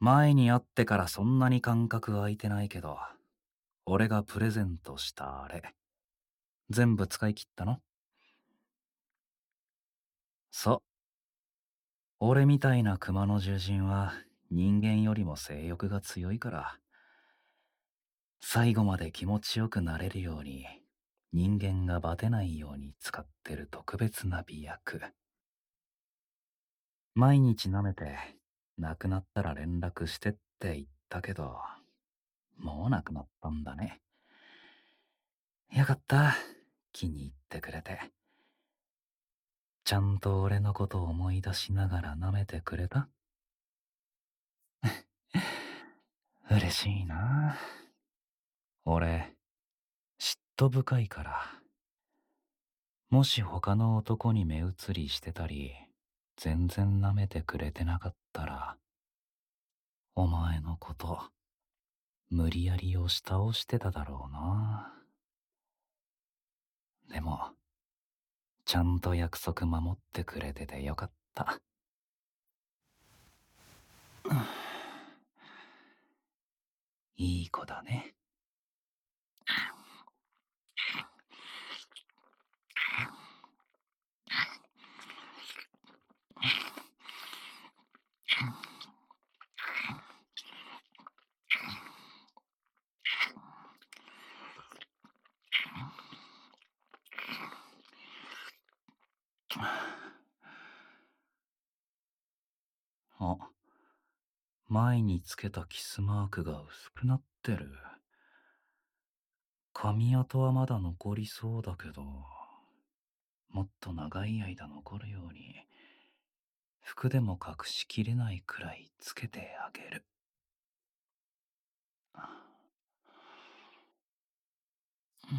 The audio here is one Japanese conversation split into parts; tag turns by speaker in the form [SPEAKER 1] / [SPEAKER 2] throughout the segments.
[SPEAKER 1] 前に会ってからそんなに間隔空いてないけど、俺がプレゼントしたあれ、全部使い切ったの？そう。俺みたいな熊の獣人は人間よりも性欲が強いから、最後まで気持ちよくなれるように、人間がバテないように使ってる特別な美薬。毎日舐めて、亡くなったら連絡してって言ったけど、もう亡くなったんだね。よかった。気に入ってくれて。ちゃんと俺のことを思い出しながら舐めてくれた？嬉しいな。俺、嫉妬深いから。もし他の男に目移りしてたり、全然舐めてくれてなかったら、お前のこと、無理やり押し倒してただろうな。でも、ちゃんと約束守ってくれててよかった。いい子だね。あ、前につけたキスマークが薄くなってる。髪跡はまだ残りそうだけど、もっと長い間残るように、服でも隠しきれないくらいつけてあげる。うん。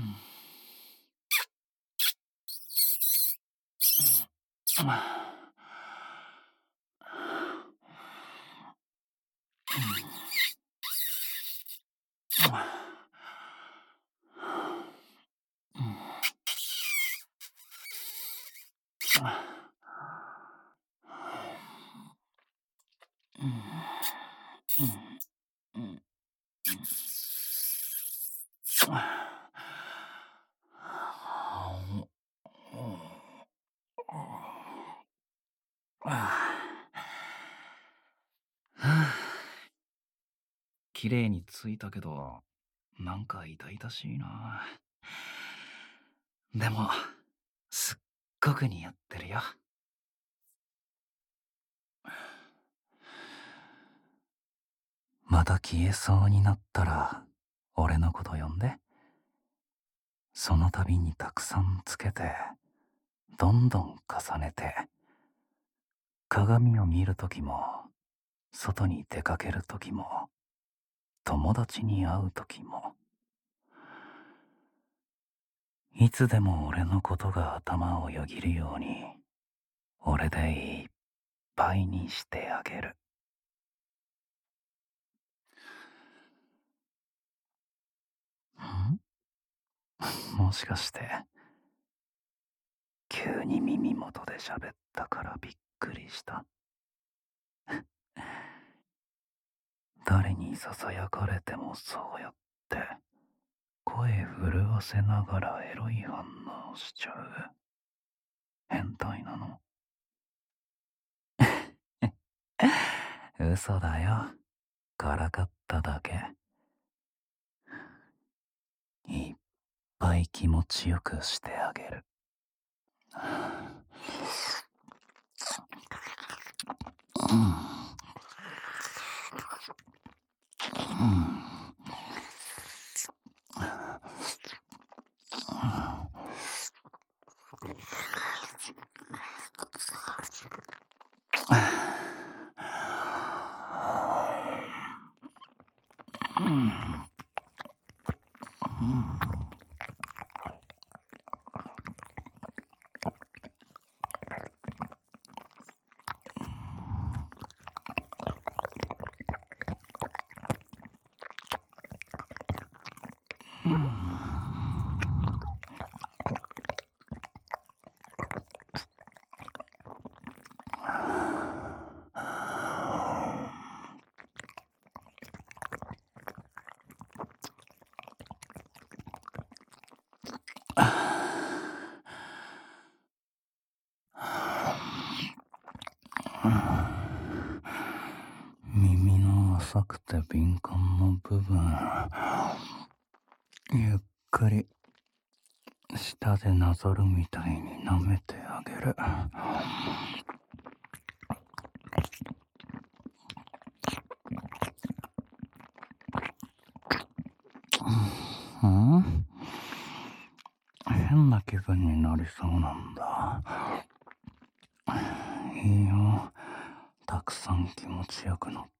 [SPEAKER 1] 綺麗についたけど、なんか痛々しいな。でも、すっごく似合ってるよ。また消えそうになったら、俺のこと呼んで。その度にたくさんつけて、どんどん重ねて、鏡を見るときも、外に出かけるときも、友達に会うときも、いつでも俺のことが頭をよぎるように、俺でいっぱいにしてあげる。もしかして、急に耳元で喋ったからびっくりした？誰に囁かれてもそうやって、声震わせながらエロい反応しちゃう。変態なの？嘘だよ。からかっただけ。いっぱい気持ちよくしてあげる。 耳の浅くて敏感な部分、ゆっくり舌でなぞるみたいに舐めてあげる。うん、変な気分になりそうなんだ。いいよ、たくさん気持ちよく乗って。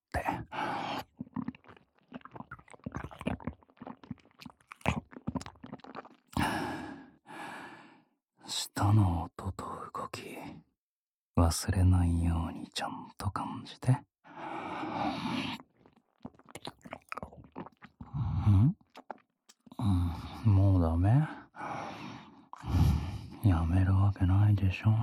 [SPEAKER 1] 舌の音と動き、忘れないようにちゃんと感じて。ん、もうダメ？やめるわけないでしょ。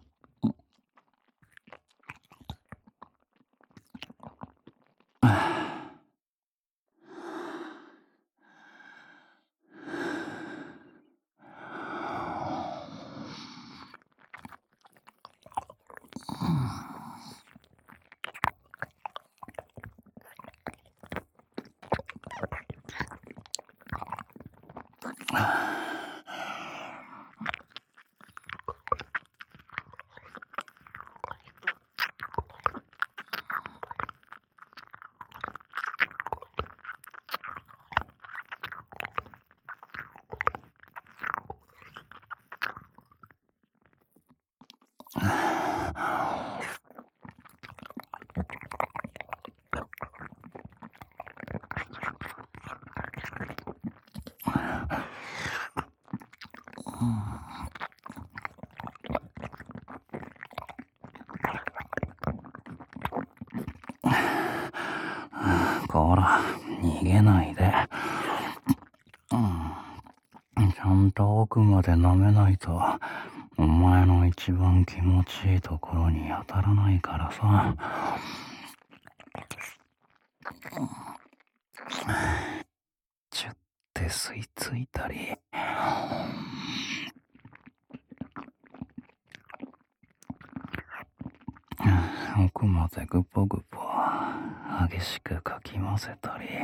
[SPEAKER 1] こら、逃げないで。ちゃんと奥まで舐めないと、お前の一番気持ちいいところに当たらないからさ。チュって吸い付いたり、奥までグポグポ激しくかき混ぜたり、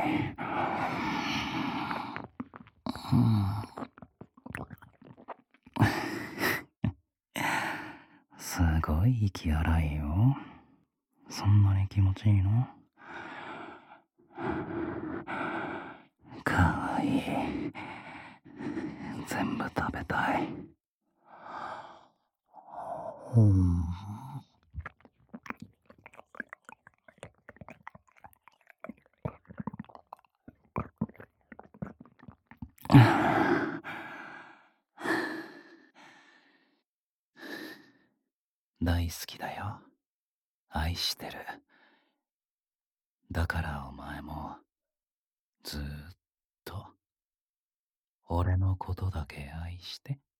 [SPEAKER 1] すごい息荒いよ。そんなに気持ちいいの？かわいい。全部食べたい。うん。大好きだよ。愛してる。だからお前もずーっと俺のことだけ愛して。